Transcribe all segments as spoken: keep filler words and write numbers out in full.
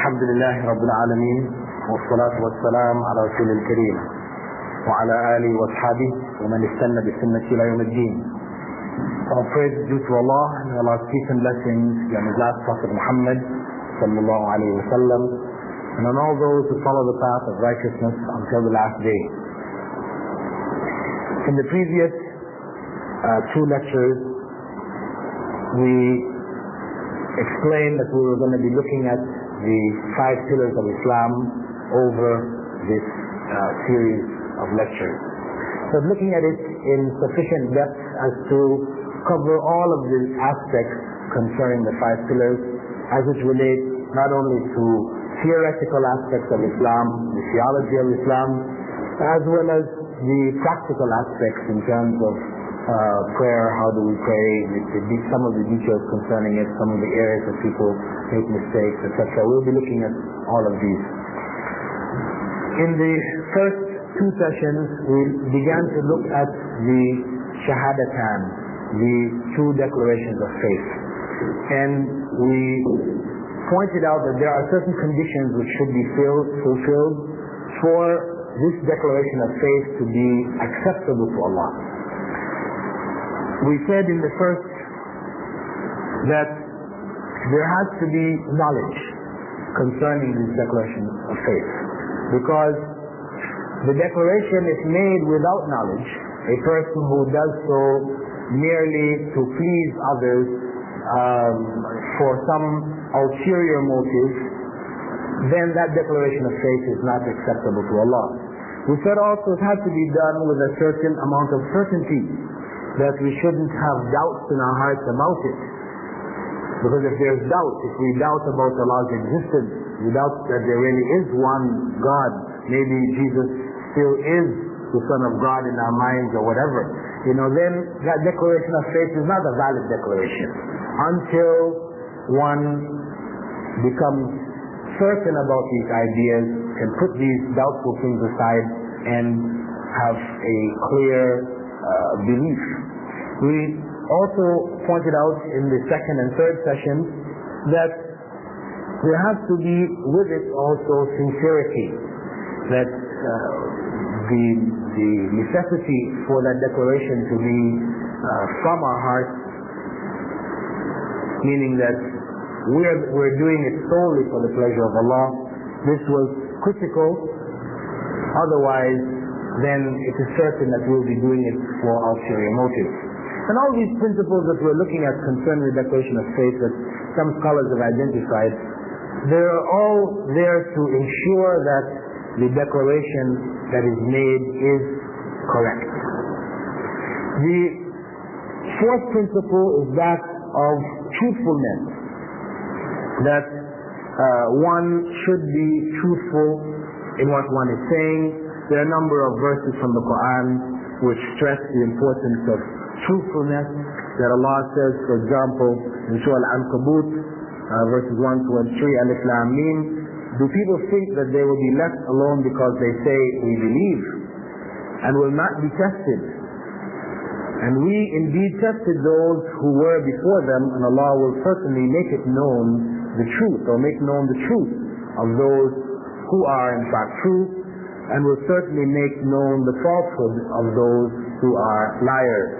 الحمد لله رب العالمين والصلاة والسلام على رسول الكريم وعلى آله وأصحابه ومن استنى بسنة إلى يوم الدين. All praise due to Allah and Allah's peace and blessings on His last Prophet Muhammad sallallahu alayhi wa sallam, and on all those who follow the path of righteousness until the last day. In the previous uh, two lectures, we explained that we were going to be looking at the five pillars of Islam over this uh, series of lectures. So looking at it in sufficient depth as to cover all of the aspects concerning the five pillars as it relates not only to theoretical aspects of Islam, the theology of Islam, as well as the practical aspects in terms of Uh, prayer, how do we pray, the, the, some of the details concerning it, some of the areas that people make mistakes, et cetera. We'll be looking at all of these. In the first two sessions, we began to look at the Shahadatan, the two declarations of faith. And we pointed out that there are certain conditions which should be filled, fulfilled for this declaration of faith to be acceptable to Allah. We said in the first that there has to be knowledge concerning this declaration of faith, because the declaration is made without knowledge. A person who does so merely to please others um, for some ulterior motive, then that declaration of faith is not acceptable to Allah. We said also it has to be done with a certain amount of certainty, that we shouldn't have doubts in our hearts about it. Because if there's doubt, if we doubt about Allah's existence, we doubt that there really is one God, maybe Jesus still is the Son of God in our minds or whatever, you know, then that declaration of faith is not a valid declaration until one becomes certain about these ideas, can put these doubtful things aside and have a clear uh, belief. We also pointed out in the second and third sessions that there has to be with it also sincerity, that uh, the, the necessity for that declaration to be uh, from our hearts, meaning that we're, we're doing it solely for the pleasure of Allah. This was critical, otherwise then it is certain that we'll be doing it for ulterior motives. And all these principles that we're looking at concerning the declaration of faith that some scholars have identified, they're all there to ensure that the declaration that is made is correct. The fourth principle is that of truthfulness, that uh, one should be truthful in what one is saying. There are a number of verses from the Quran which stress the importance of truthfulness, that Allah says, for example, in Surah Al-Ankabut, uh, verses one, two, and three, Alif Lam Mim, do people think that they will be left alone because they say, we believe, and will not be tested? And we indeed tested those who were before them, and Allah will certainly make it known the truth, or make known the truth of those who are in fact true, and will certainly make known the falsehood of those who are liars.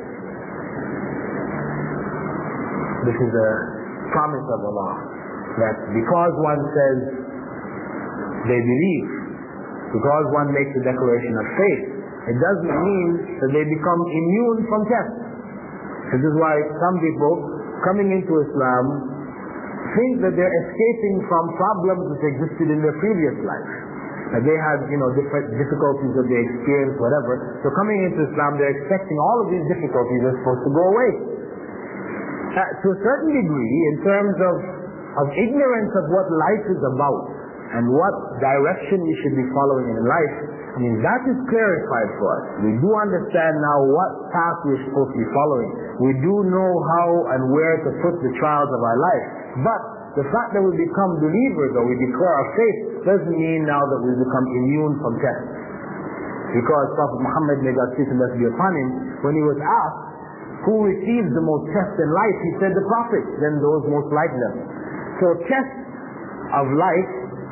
This is a promise of Allah, that because one says they believe, because one makes a declaration of faith, it doesn't mean that they become immune from tests. This is why some people coming into Islam think that they're escaping from problems that existed in their previous life. That they had, you know, different difficulties that they experienced, whatever. So coming into Islam, they're expecting all of these difficulties are supposed to go away. Uh, to a certain degree, in terms of, of ignorance of what life is about and what direction we should be following in life, I mean, that is clarified for us. We do understand now what path we're supposed to be following. We do know how and where to put the trials of our life. But the fact that we become believers or we declare our faith doesn't mean now that we become immune from tests. Because Prophet Muhammad, may God peace and blessings be upon him, when he was asked who receives the most tests in life, he said the Prophet, then those most like them. So tests of life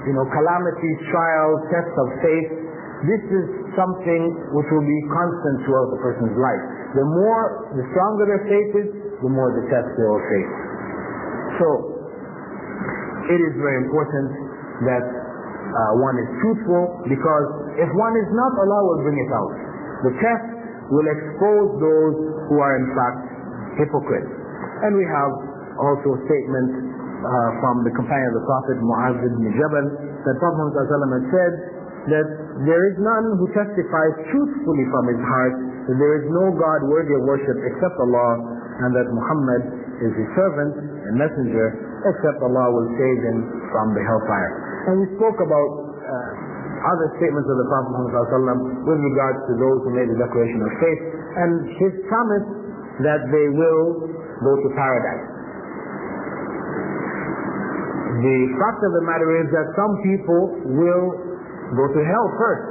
you know, calamities, trials, tests of faith. This is something which will be constant throughout the person's life. The more, the stronger their faith is, the more the tests they will face. So, it is very important that uh, one is truthful, because if one is not, Allah will bring it out. The test will expose those who are in fact hypocrites. And we have also a statement uh, from the companion of the Prophet, Mu'adh ibn Jabal, that Prophet Muhammad had said that there is none who testifies truthfully from his heart that there is no God worthy of worship except Allah, and that Muhammad is his servant and messenger, except Allah will save him from the hellfire. And we spoke about uh, other statements of the Prophet Muhammad with regards to those who made the declaration of faith, and his promise that they will go to paradise. The fact of the matter is that some people will go to hell first.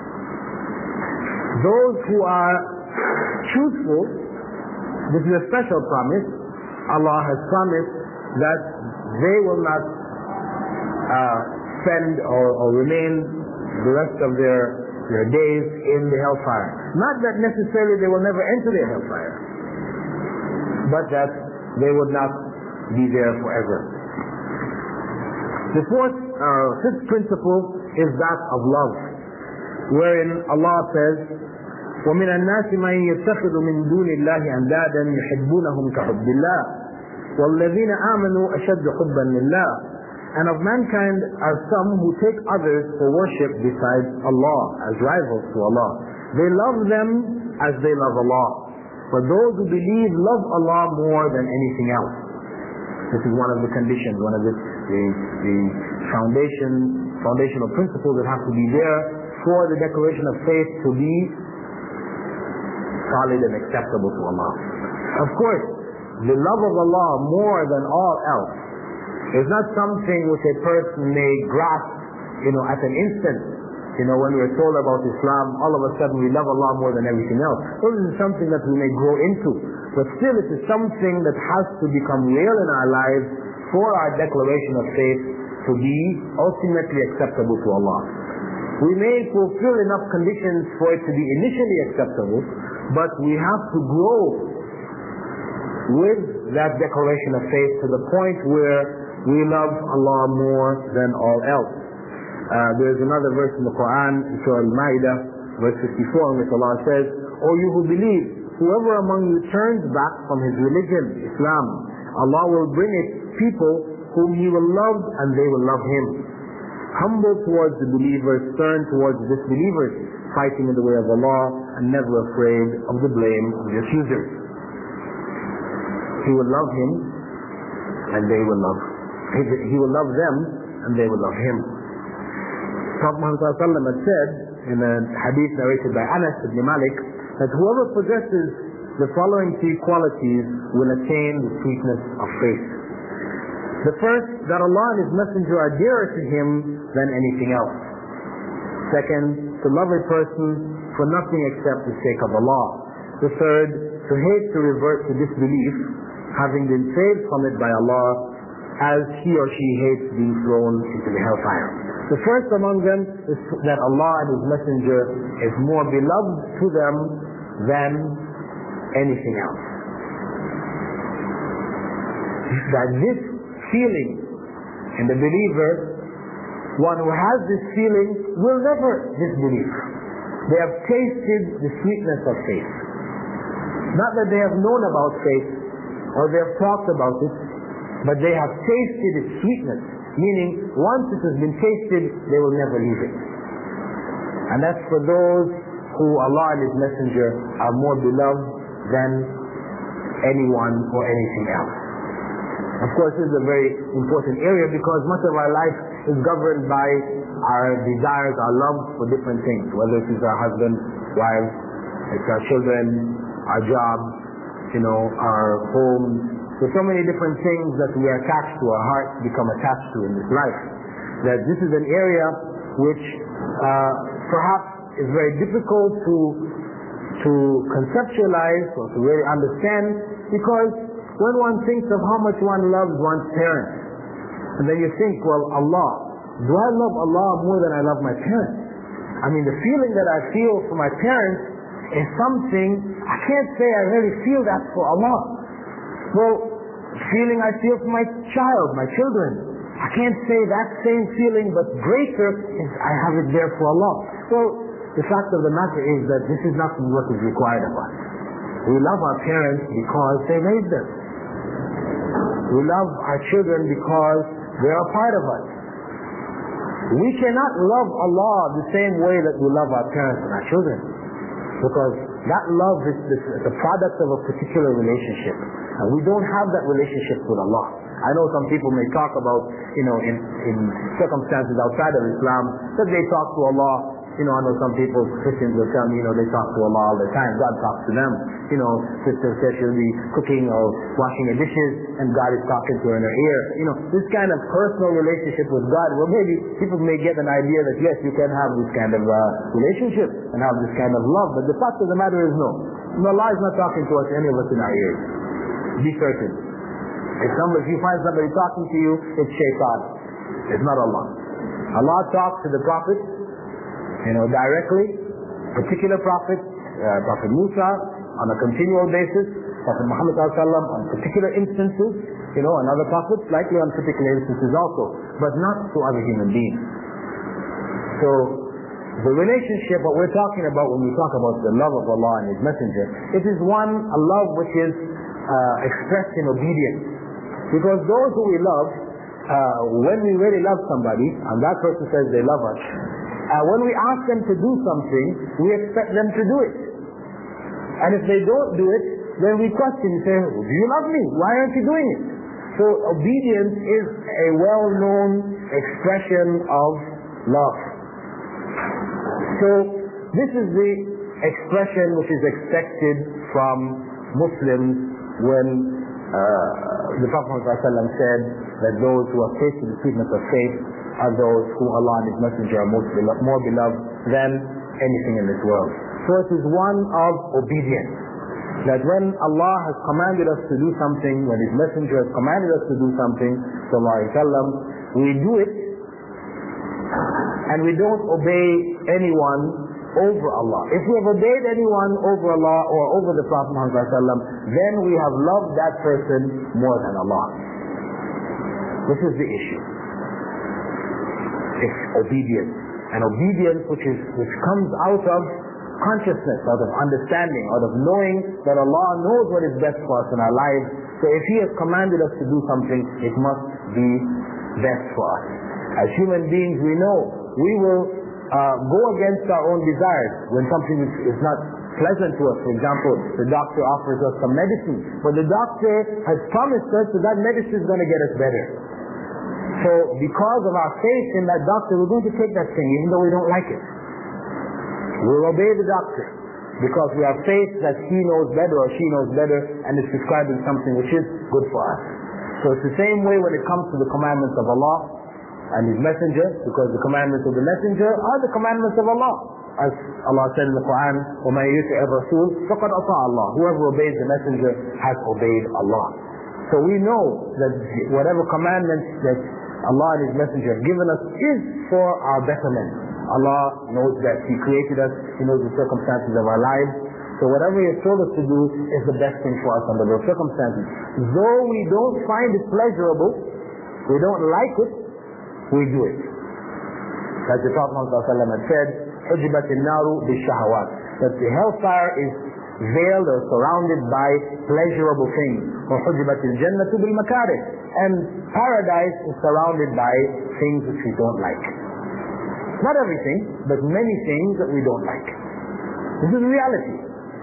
Those who are truthful, this is a special promise. Allah has promised that they will not uh, spend or, or remain the rest of their, their days in the hellfire. Not that necessarily they will never enter the hellfire, but that they would not be there forever. The fourth, uh, fifth principle is that of love, wherein Allah says, وَمِنَ النَّاسِ مَنْ يَتَّخِذُ مِنْ دُونِ اللَّهِ أَنْدَادًا يُحِبُّونَهُمْ كَحُبِّ اللَّهِ وَالَّذِينَ آمَنُوا أَشَدُّ حُبًّا لِلَّهِ. And of mankind are some who take others for worship besides Allah, as rivals to Allah. They love them as they love Allah. But those who believe love Allah more than anything else. This is one of the conditions, one of the, the, the foundation, foundational principles that have to be there for the declaration of faith to be solid and acceptable to Allah. Of course, the love of Allah more than all else is not something which a person may grasp, you know, at an instant. You know, when we're told about Islam, all of a sudden we love Allah more than everything else. This is something that we may grow into. But still, it is something that has to become real in our lives for our declaration of faith to be ultimately acceptable to Allah. We may fulfill enough conditions for it to be initially acceptable, but we have to grow with that declaration of faith to the point where we love Allah more than all else. Uh, there is another verse in the Quran, in Surah Al-Ma'idah, verse fifty-four, in which Allah says, O you who believe, whoever among you turns back from his religion, Islam, Allah will bring it people whom He will love and they will love Him. Humble towards the believers, stern towards the disbelievers, fighting in the way of Allah, and never afraid of the blame of the accusers. He will love Him and they will love He will love them and they will love Him. Prophet Muhammad had said in a hadith narrated by Anas ibn Malik that whoever possesses the following three qualities will attain the sweetness of faith. The first, that Allah and His Messenger are dearer to him than anything else. Second, to love a person for nothing except the sake of Allah. The third, to hate to revert to disbelief, having been saved from it by Allah, as he or she hates being thrown into the hellfire. The first among them is that Allah and His Messenger is more beloved to them than anything else. That this feeling in the believer, one who has this feeling will never disbelieve. They have tasted the sweetness of faith. Not that they have known about faith or they have talked about it, but they have tasted its sweetness, meaning once it has been tasted, they will never leave it. And that's for those who Allah and His Messenger are more beloved than anyone or anything else. Of course, this is a very important area because much of our life is governed by our desires, our love for different things, whether it is our husband, wives, it's our children, our jobs, you know, our homes. There's so many different things that we are attached to, our hearts become attached to in this life. That this is an area which uh, perhaps is very difficult to to conceptualize or to really understand, because when one thinks of how much one loves one's parents, and then you think, well, Allah, do I love Allah more than I love my parents? I mean, the feeling that I feel for my parents is something, I can't say I really feel that for Allah. Well, feeling I feel for my child, my children, I can't say that same feeling, but greater is I have it there for Allah. Well, the fact of the matter is that this is not what is required of us. We love our parents because they raised us. We love our children because they are a part of us. We cannot love Allah the same way that we love our parents and our children, because that love is the product of a particular relationship, and we don't have that relationship with Allah. I know some people may talk about, you know, in, in circumstances outside of Islam, that they talk to Allah. You know, I know some people, Christians will tell me, you know, they talk to Allah all the time. God talks to them. You know, sister says she'll be cooking or washing the dishes, and God is talking to her in her ear. You know, this kind of personal relationship with God, well, maybe people may get an idea that, yes, you can have this kind of uh, relationship and have this kind of love. But the fact of the matter is, no. Allah is not talking to us, any of us in our ears. Be certain. If somebody, if you find somebody talking to you, it's shaitan. It's not Allah. Allah talks to the Prophet, you know, directly, particular prophet, uh, Prophet Musa, on a continual basis, Prophet Muhammad on particular instances, you know, and other prophets, likely on particular instances also, but not to other human beings. So, the relationship, what we're talking about when we talk about the love of Allah and His Messenger, it is one, a love which is uh, expressed in obedience. Because those who we love, uh, when we really love somebody, and that person says they love us, Uh, when we ask them to do something, we expect them to do it. And if they don't do it, then we question and say, do you love me? Why aren't you doing it? So obedience is a well-known expression of love. So this is the expression which is expected from Muslims when uh, the Prophet ﷺ said that those who are faced with the sweetness of faith are those who Allah and His Messenger are most beloved, more beloved than anything in this world. So it is one of obedience. That when Allah has commanded us to do something, when His Messenger has commanded us to do something, sallallahu alaihi wasallam, we do it, and we don't obey anyone over Allah. If we have obeyed anyone over Allah or over the Prophet Muhammad sallallahu alaihi wasallam, then we have loved that person more than Allah. This is the issue. It's obedience. And obedience which is which comes out of consciousness, out of understanding, out of knowing that Allah knows what is best for us in our lives. So if He has commanded us to do something, it must be best for us. As human beings, we know we will uh, go against our own desires when something is, is not pleasant to us. For example, the doctor offers us some medicine, but the doctor has promised us that that medicine is going to get us better. So because of our faith in that doctor, we're going to take that thing even though we don't like it. We'll obey the doctor because we have faith that he knows better or she knows better and is prescribing something which is good for us. So it's the same way when it comes to the commandments of Allah and His Messenger, because the commandments of the Messenger are the commandments of Allah. As Allah said in the Quran, وَمَنْ يُطِعِ الرَّسُولَ فَقَدْ أَطَاعَ اللَّهَ. Whoever obeys the Messenger has obeyed Allah. So we know that whatever commandments that Allah and His Messenger have given us is for our betterment. Allah knows that He created us, He knows the circumstances of our lives. So whatever He has told us to do is the best thing for us under those circumstances. Though we don't find it pleasurable, we don't like it, we do it. As the Prophet ﷺ had said, حُجِبَتِ النَّارُ بِالشَّهَوَاتِ, that the hellfire is veiled or surrounded by pleasurable things. وَحُجِبَتِ الْجَنَّةُ بِالْمَكَارِهِ, and paradise is surrounded by things which we don't like. Not everything, but many things that we don't like. This is reality.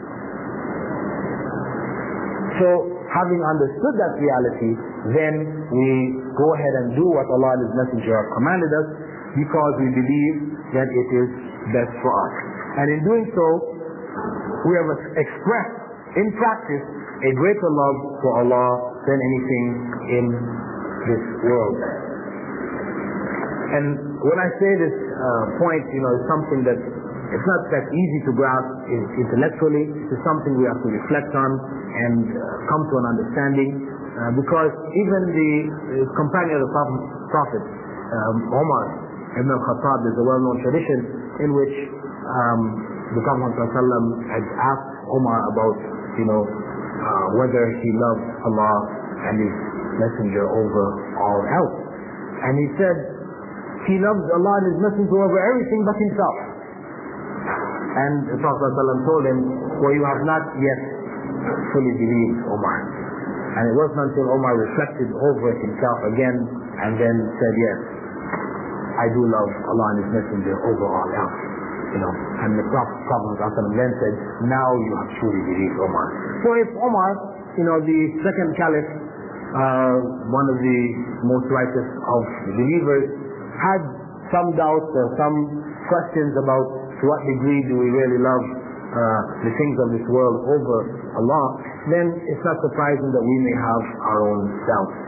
So, having understood that reality, then we go ahead and do what Allah and His Messenger have commanded us, because we believe that it is best for us. And in doing so, we have expressed in practice a greater love for Allah than anything in this world. And when I say this uh, point, you know, it's something that it's not that easy to grasp intellectually. It's something we have to reflect on and uh, come to an understanding. Uh, because even the uh, companion of the Prophet, Prophet um, Omar, Ibn al-Khattab, there's a well-known tradition in which um, the Prophet ﷺ had asked Umar about, you know, uh, whether he loved Allah and His Messenger over all else. And he said, he loves Allah and His Messenger over everything but himself. And the Prophet ﷺ told him, well, you have not yet fully believed, Umar. And it wasn't until Umar reflected over it himself again and then said, yes, I do love Allah and His Messenger over all else. You know, and the Prophet ﷺ then said, now you have truly believed, Umar. So if Umar, you know, the second caliph, uh, one of the most righteous of the believers, had some doubts or some questions about to what degree do we really love uh, the things of this world over Allah, then it's not surprising that we may have our own doubts.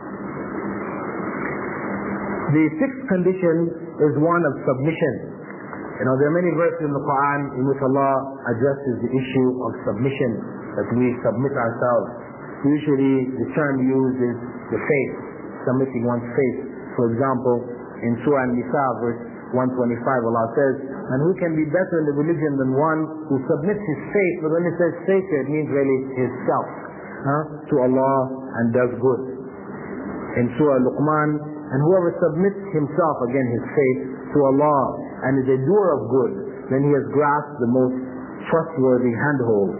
The sixth condition is one of submission. You know, there are many verses in the Quran in which Allah addresses the issue of submission, that we submit ourselves. Usually the term used is the faith, submitting one's faith. For example, in Surah An-Nisa, verse one twenty-five, Allah says, and who can be better in the religion than one who submits his faith, but when it says faith, it means really his self, huh, to Allah and does good. In Surah Luqman, and whoever submits himself, again his faith, to Allah and is a doer of good, then he has grasped the most trustworthy handhold.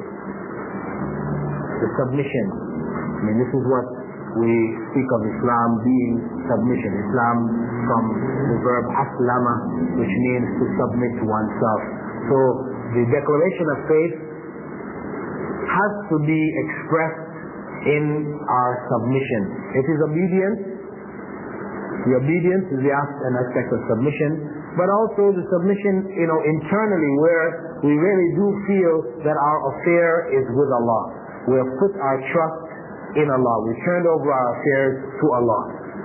The submission. I mean, this is what we speak of Islam being submission. Islam from the verb aslama, which means to submit to oneself. So the declaration of faith has to be expressed in our submission. It is obedience. The obedience is the an aspect of submission, but also the submission, you know, internally, where we really do feel that our affair is with Allah. We have put our trust in Allah. We turned over our affairs to Allah.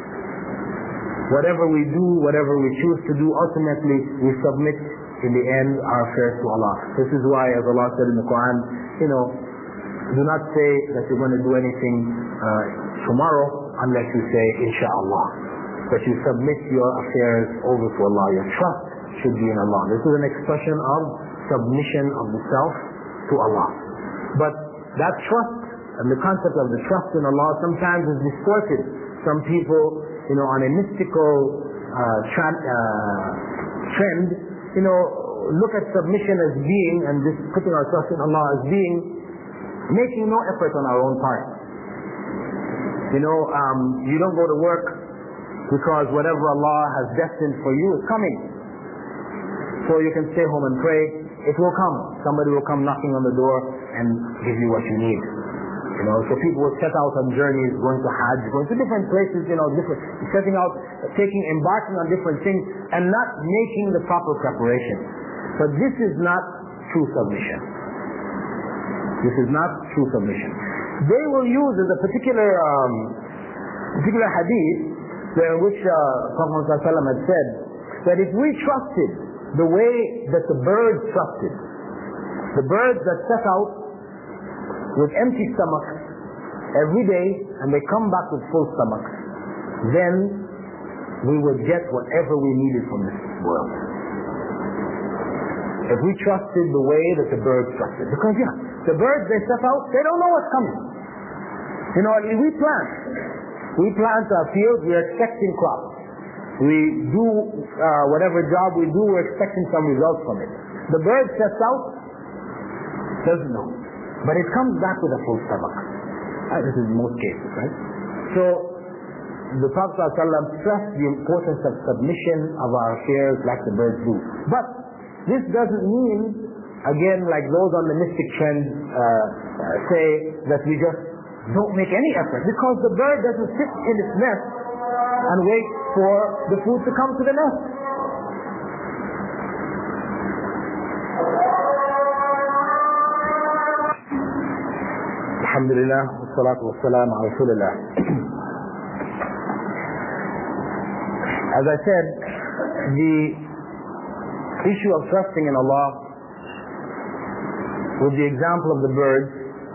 Whatever we do, whatever we choose to do, ultimately we submit in the end our affairs to Allah. This is why, as Allah said in the Quran, you know, do not say that you're going to do anything uh, tomorrow unless you say Insha'Allah. But you submit your affairs over to Allah. Your trust should be in Allah. This is an expression of submission of the self to Allah. But that trust and the concept of the trust in Allah sometimes is distorted. Some people, you know, on a mystical uh, tra uh, trend, you know, look at submission as being, and this putting our trust in Allah as being, making no effort on our own part. You know, um, you don't go to work because whatever Allah has destined for you is coming. So you can stay home and pray. It will come. Somebody will come knocking on the door and give you what you need. You know, so people will set out on journeys, going to Hajj, going to different places, you know, different, setting out, taking, embarking on different things, and not making the proper preparation. But this is not true submission. This is not true submission. They will use as a particular, um, particular hadith, in which uh, Prophet ﷺ had said that if we trusted the way that the birds trusted, the birds that set out with empty stomachs every day and they come back with full stomachs, then we would get whatever we needed from this world. If we trusted the way that the birds trusted. Because yeah, the birds, they set out, they don't know what's coming. You know, we plant. We plant our fields, we're expecting crops. We do uh, whatever job we do, we're expecting some results from it. The bird sets out, doesn't know. But it comes back with a full stomach. Uh, this is in most cases, right? So, the Prophet ﷺ stressed the importance of submission of our affairs like the birds do. But this doesn't mean, again, like those on the mystic trend uh, uh, say, that we just don't make any effort. Because the bird doesn't sit in its nest and wait for the food to come to the nest. Alhamdulillah, wassalatu wassalam ala Rasulillah. As I said, the issue of trusting in Allah, with the example of the birds,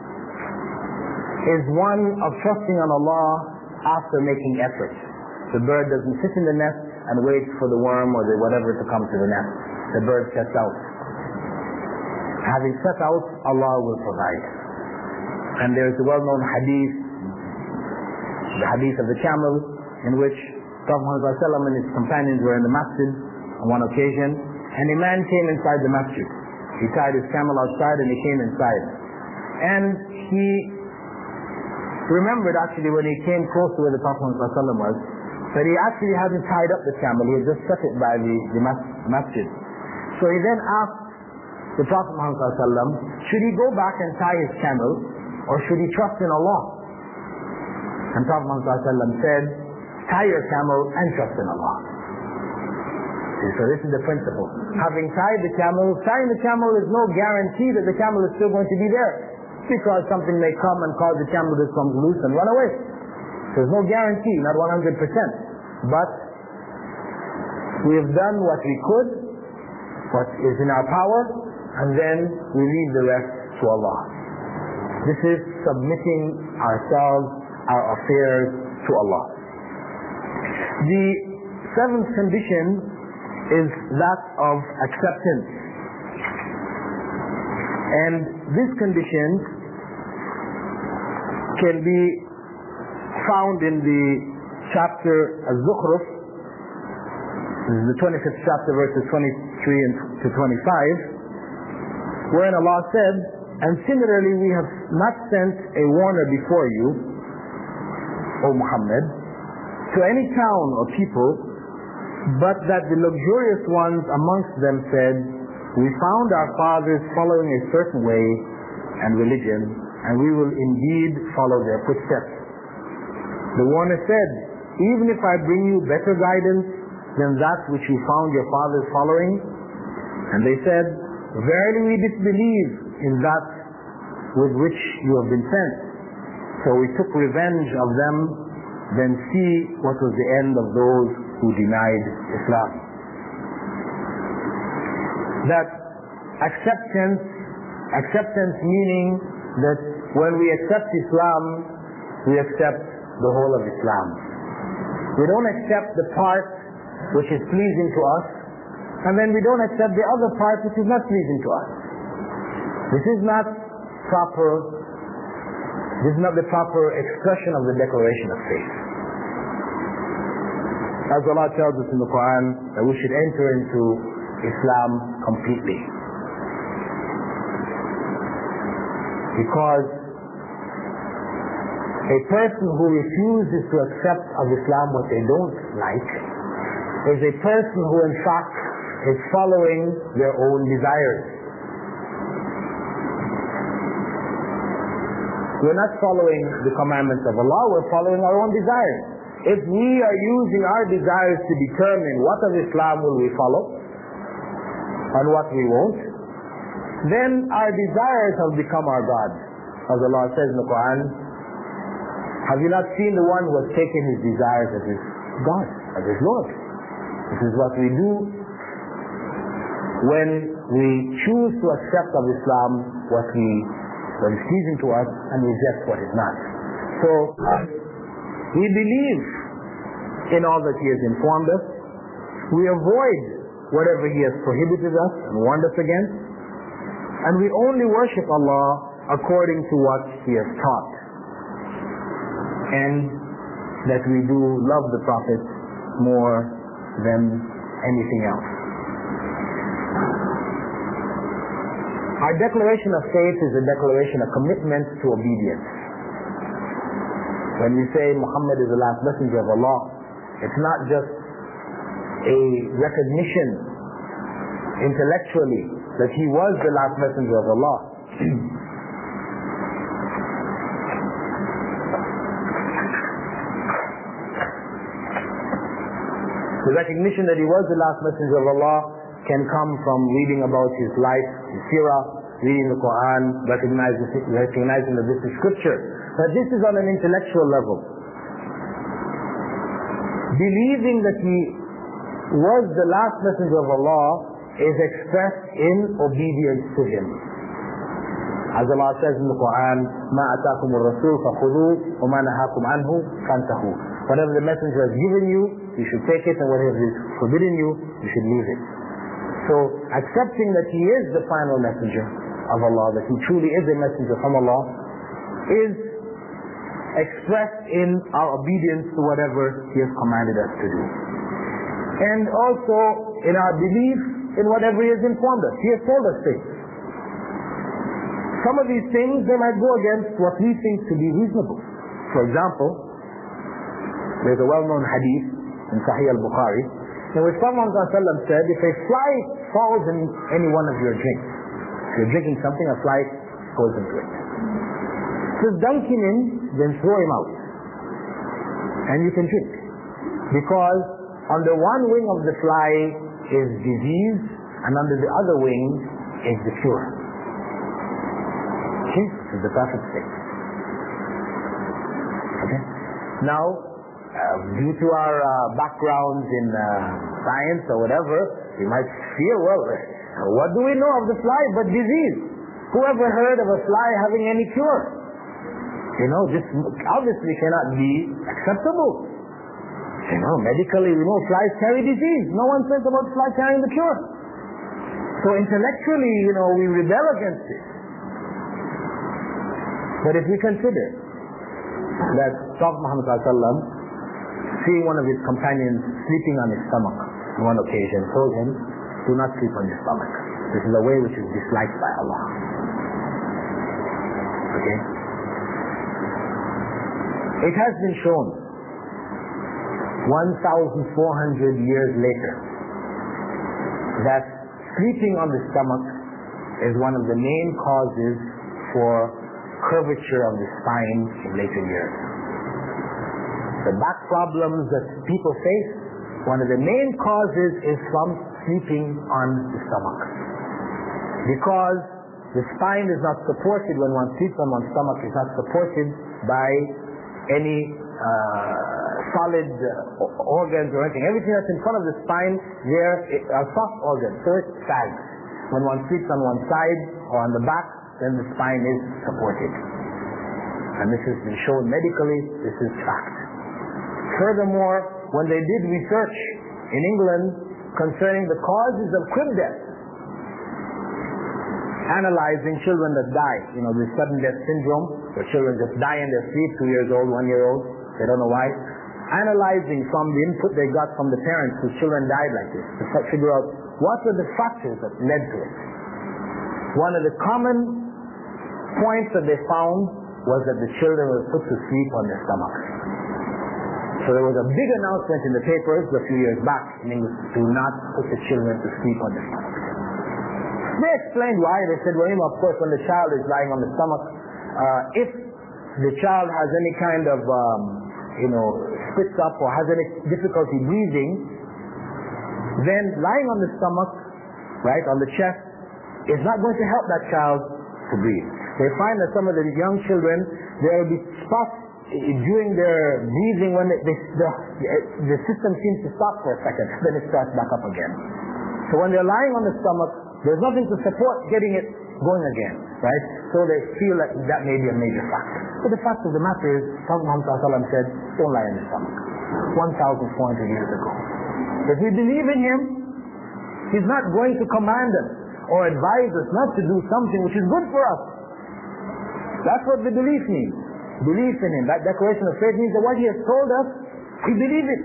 is one of trusting on Allah after making effort. The bird doesn't sit in the nest and waits for the worm or the whatever to come to the nest. The bird sets out. Having set out, Allah will provide. And there is a well-known hadith, the hadith of the camel, in which Prophet Muhammad and his companions were in the masjid on one occasion, and a man came inside the masjid. He tied his camel outside and he came inside. And he remembered actually when he came close to where the Prophet Muhammad was, that he actually hadn't tied up the camel, he had just set it by the, the masjid. So he then asked the Prophet Muhammad, should he go back and tie his camel, or should he trust in Allah? And Prophet Muhammad said, tie your camel and trust in Allah. So this is the principle. Having tied the camel, tying the camel is no guarantee that the camel is still going to be there, because something may come and cause the camel to come loose and run away. There's no guarantee, not one hundred percent. But we have done what we could, what is in our power, and then we leave the rest to Allah. This is submitting ourselves, our affairs to Allah. The seventh condition is that of acceptance. And this condition can be found in the chapter Az-Zukhruf. This is the twenty-fifth chapter, verses twenty-three to twenty-five, wherein Allah said, and similarly we have not sent a warner before you, O Muhammad, to any town or people, but that the luxurious ones amongst them said, we found our fathers following a certain way and religion, and we will indeed follow their footsteps. The warner said, even if I bring you better guidance than that which you found your fathers following? And they said, verily we disbelieve in that with which you have been sent. So we took revenge of them, then see what was the end of those who denied Islam. That acceptance, acceptance meaning that when we accept Islam, we accept the whole of Islam. We don't accept the part which is pleasing to us, and then we don't accept the other part which is not pleasing to us. This is not proper, this is not the proper expression of the declaration of faith. As Allah tells us in the Quran, that we should enter into Islam completely. Because a person who refuses to accept of Islam what they don't like is a person who in fact is following their own desires. We're not following the commandments of Allah, we're following our own desires. If we are using our desires to determine what of Islam will we follow and what we won't, then our desires have become our God. As Allah says in the Quran, have you not seen the one who has taken his desires as his God, as his Lord? This is what we do when we choose to accept of Islam what we what is pleasing to us and reject what is not. So we believe in all that He has informed us. We avoid whatever He has prohibited us and warned us against. And we only worship Allah according to what He has taught. And that we do love the Prophet more than anything else. Our declaration of faith is a declaration of commitment to obedience. When we say Muhammad is the last messenger of Allah, it's not just a recognition intellectually that he was the last messenger of Allah. The recognition that he was the last messenger of Allah can come from reading about his life, his seerah, reading the Quran, recognizing, recognizing that this is scripture. But this is on an intellectual level. Believing that he was the last messenger of Allah is expressed in obedience to him. As Allah says in the Quran, مَا أَتَاكُمُ الرَّسُولُ فَخُذُوهُ وَمَا نَهَاكُمْ عَنْهُ فَانْتَهُوا. Whatever the messenger has given you, you should take it, and whatever is forbidden you, you should leave it. So accepting that He is the final messenger of Allah, that He truly is a messenger from Allah, is expressed in our obedience to whatever He has commanded us to do. And also in our belief in whatever He has informed us. He has told us things. Some of these things, they might go against what we think to be reasonable. For example, there's a well-known hadith in Sahih al-Bukhari, in which Prophet ﷺ said, if a fly falls in any one of your drinks, if you're drinking something, a fly goes into it. So dunk him in, then throw him out. And you can drink. Because under one wing of the fly is disease, and under the other wing is the cure. Okay? This is the Prophet's statement. Okay? Now, uh, due to our uh, backgrounds in uh, science or whatever, we might feel, well, what do we know of the fly but disease? Who ever heard of a fly having any cure? You know, this obviously cannot be acceptable. You know, medically we know flies carry disease. No one says about flies carrying the cure. So intellectually, you know, we rebel against it. But if we consider that Prophet Muhammad ﷺ, seeing one of his companions sleeping on his stomach on one occasion, told him, do not sleep on your stomach. This is a way which is disliked by Allah. Okay? It has been shown one thousand four hundred years later that sleeping on the stomach is one of the main causes for curvature of the spine in later years. The back problems that people face, one of the main causes is from sleeping on the stomach. Because the spine is not supported when one sleeps on one's stomach, is not supported by any uh, solid uh, organs or anything. Everything that's in front of the spine there are soft organs, so it sags. When one sleeps on one side or on the back, then the spine is supported. And this has been shown medically, this is fact. Furthermore, when they did research in England concerning the causes of crib death, analyzing children that die, you know, the sudden death syndrome, where children just die in their sleep, two years old, one year old, they don't know why. Analyzing from the input they got from the parents whose children died like this, to figure out what were the factors that led to it. One of the common points that they found was that the children were put to sleep on their stomachs. So there was a big announcement in the papers a few years back in English, do not put the children to sleep on their stomachs. They explained why. They said, well, you know, of course, when the child is lying on the stomach, uh, if the child has any kind of, um, you know, spits up or has any difficulty breathing, then lying on the stomach, right, on the chest, is not going to help that child to breathe. They find that some of the young children, there will be spots during their breathing when they, they, the, the system seems to stop for a second, then it starts back up again. So when they're lying on the stomach, there's nothing to support getting it going again, right? So they feel that that may be a major factor. But the fact of the matter is, Prophet Muhammad said, don't lie on the stomach. one thousand four hundred years ago. If we believe in Him, He's not going to command us or advise us not to do something which is good for us. That's what the belief means. Belief in Him. That declaration of faith means that what He has told us, we believe it.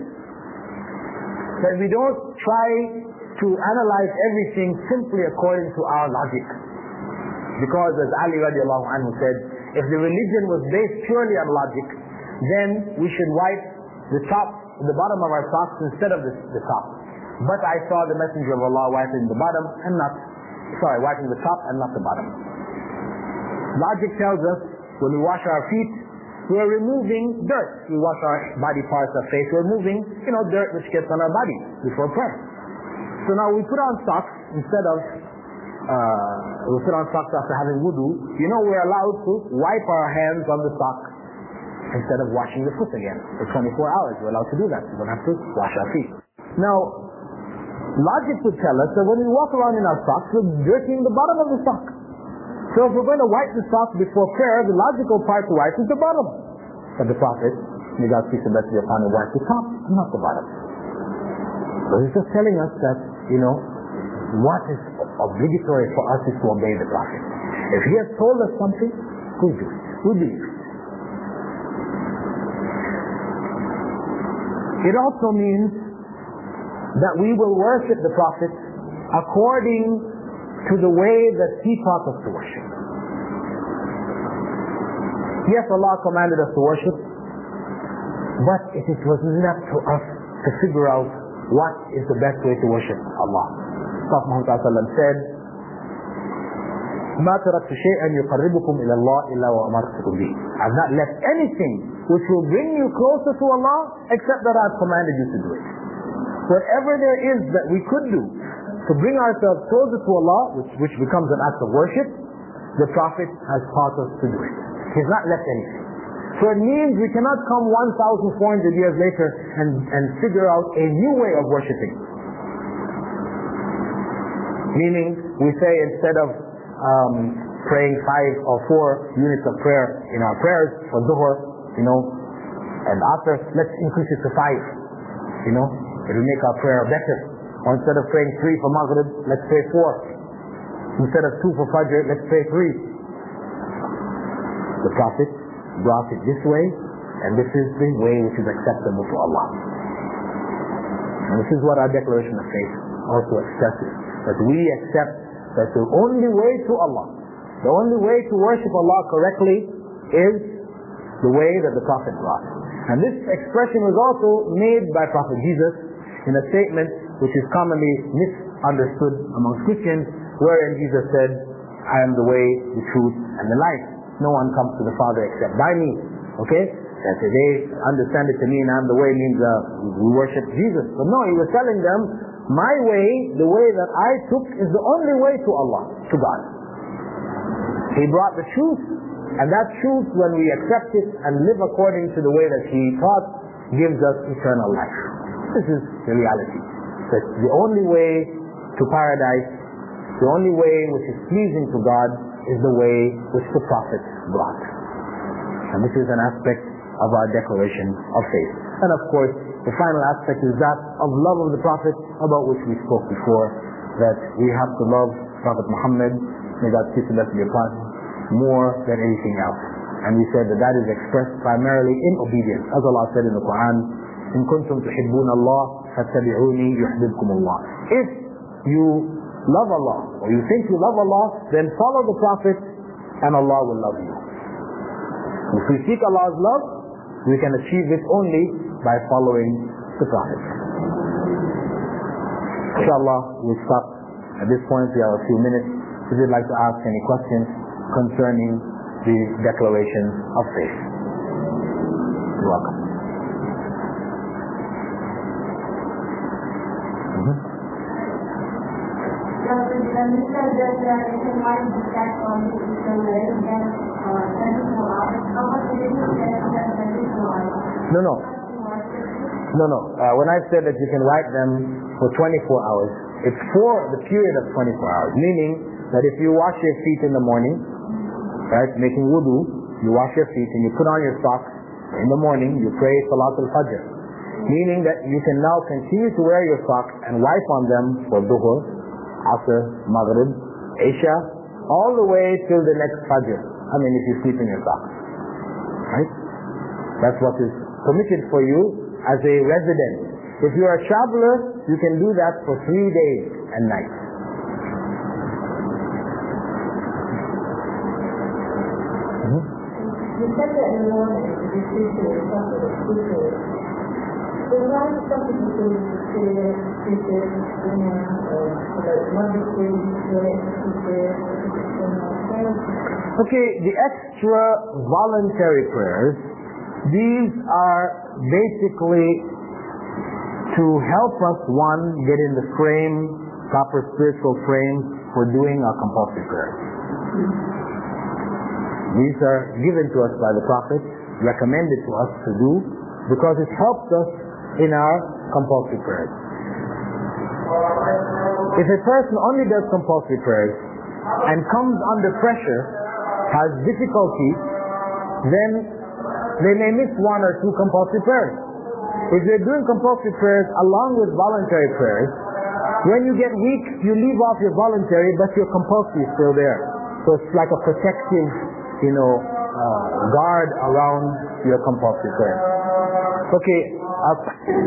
That we don't try to analyze everything simply according to our logic. Because as Ali radiallahu anhu said, if the religion was based purely on logic, then we should wipe the top, the bottom of our socks instead of the, the top. But I saw the Messenger of Allah wiping the bottom and not, sorry, wiping the top and not the bottom. Logic tells us when we wash our feet, we are removing dirt. We wash our body parts, our face, we're removing, you know, dirt which gets on our body before prayer. So now we put on socks instead of, uh, we put on socks after having wudu. You know, we're allowed to wipe our hands on the sock instead of washing the foot again. For twenty-four hours, we're allowed to do that. We don't have to wash our feet. Now, logic would tell us that when we walk around in our socks, we're dirtying the bottom of the sock. So if we're going to wipe the sock before prayer, the logical part to wipe is the bottom. But the Prophet, may God peace and blessing upon him, wiped the top, not the bottom. So he's just telling us that, you know, what is obligatory for us is to obey the Prophet. If he has told us something, we do it. We believe it. It also means that we will worship the Prophet according to the way that he taught us to worship. Yes, Allah commanded us to worship, but it was not to us to figure out what is the best way to worship Allah. Prophet Muhammad said, ما تركت شيئا يقربكم إلى الله إلا وأمرتكم به. I've not left anything which will bring you closer to Allah except that I've commanded you to do it. Whatever there is that we could do to bring ourselves closer to Allah, which, which becomes an act of worship, the Prophet has taught us to do it. He's not left anything. So it means we cannot come one thousand four hundred years later and, and figure out a new way of worshiping. Meaning, we say instead of um, praying five or four units of prayer in our prayers for Dhuhr, you know, and after, let's increase it to five. You know, it will make our prayer better. Or instead of praying three for Maghrib, let's pray four. Instead of two for Fajr, let's pray three. The Prophet brought it this way, and this is the way which is acceptable to Allah. And this is what our declaration of faith also expresses. That we accept that the only way to Allah, the only way to worship Allah correctly is the way that the Prophet brought. And this expression was also made by Prophet Jesus in a statement which is commonly misunderstood among Christians, wherein Jesus said, I am the way, the truth, and the life. No one comes to the Father except by me. Okay? And so they understand it to mean I'm the way means uh, we worship Jesus. But no, he was telling them, my way, the way that I took, is the only way to Allah, to God. He brought the truth, and that truth, when we accept it and live according to the way that he taught, gives us eternal life. This is the reality. That the only way to paradise, the only way which is pleasing to God, is the way which the Prophet brought. And this is an aspect of our declaration of faith. And of course, the final aspect is that of love of the Prophet, about which we spoke before, that we have to love Prophet Muhammad, may God's peace and blessing be upon him, more than anything else. And we said that that is expressed primarily in obedience. As Allah said in the Quran, إن كنتم تحبون الله فاتبعوني يحببكم الله. If you love Allah, or you think you love Allah, then follow the Prophet and Allah will love you. If we seek Allah's love, we can achieve this only by following the Prophet. Inshallah, we'll stop at this point. We have a few minutes. If you'd like to ask any questions concerning the declaration of faith. You're welcome. Mm-hmm. No, no. No, no. Uh, when I said that you can write them for twenty-four hours, it's for the period of twenty-four hours. Meaning that if you wash your feet in the morning, right, making wudu, you wash your feet and you put on your socks in the morning, you pray Salatul Fajr. Meaning that you can now continue to wear your socks and wipe on them for Dhuhr, after Maghrib, Isha, all the way till the next Fajr. I mean, if you sleep in your socks. Right? That's what is permitted for you as a resident. If you are a traveler, you can do that for three days and nights. Mm-hmm. You said that in the morning, you speak to your prophet, speak to it. So why is something you do to say that, speak to it, you know, or like Monday, Tuesday, Tuesday, Okay, the extra voluntary prayers, these are basically to help us, one, get in the frame, proper spiritual frame for doing our compulsory prayers. These are given to us by the Prophet, recommended to us to do, because it helps us in our compulsory prayers. If a person only does compulsory prayers and comes under pressure, has difficulty, then they may miss one or two compulsory prayers. If you're doing compulsory prayers along with voluntary prayers, when you get weak, you leave off your voluntary, but your compulsory is still there. So it's like a protective, you know, uh, guard around your compulsory prayer. Okay. Uh,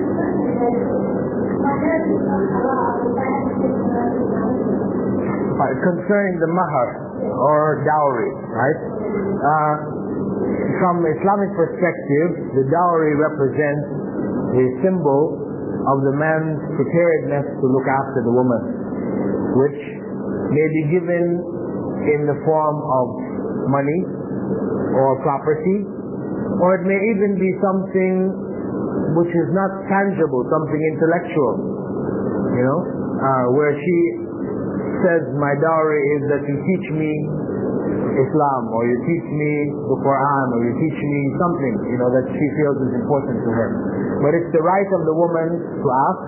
concerning the mahar or dowry, right? Uh, from Islamic perspective, the dowry represents a symbol of the man's preparedness to look after the woman, which may be given in the form of money or property, or it may even be something which is not tangible, something intellectual, you know, uh, where she says, my dowry is that you teach me Islam, or you teach me the Quran, or you teach me something, you know, that she feels is important to her. But it's the right of the woman to ask,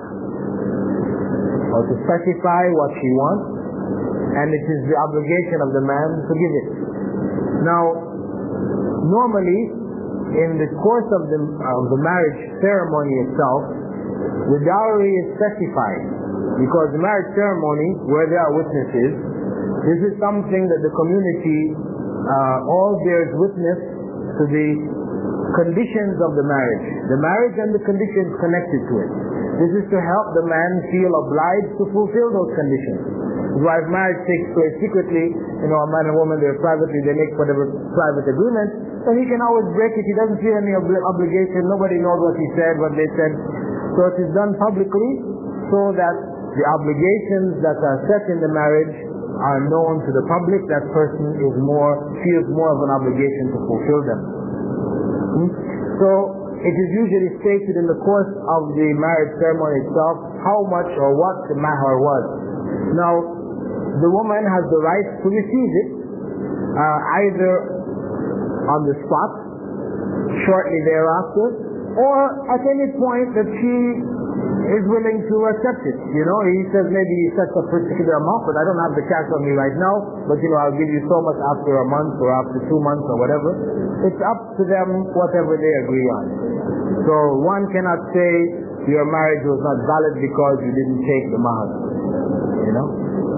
or to specify what she wants, and it is the obligation of the man to give it. Now, normally, in the course of the, of the marriage ceremony itself, the dowry is specified, because the marriage ceremony, where there are witnesses, this is something that the community uh, all bears witness to the conditions of the marriage, the marriage and the conditions connected to it. This is to help the man feel obliged to fulfill those conditions. Why if marriage takes place secretly, you know, a man and woman, they're privately, they make whatever private agreement, then he can always break it. He doesn't feel any obli- obligation. Nobody knows what he said, what they said. So it is done publicly so that the obligations that are set in the marriage are known to the public. That person is more, feels more of an obligation to fulfill them. Hmm? So it is usually stated in the course of the marriage ceremony itself how much or what the mahar was. Now, the woman has the right to receive it, uh, either on the spot, shortly thereafter, or at any point that she is willing to accept it. You know, he says maybe he sets a particular amount, but I don't have the cash on me right now, but you know, I'll give you so much after a month or after two months or whatever. It's up to them whatever they agree on. So one cannot say your marriage was not valid because you didn't take the mahar. You know?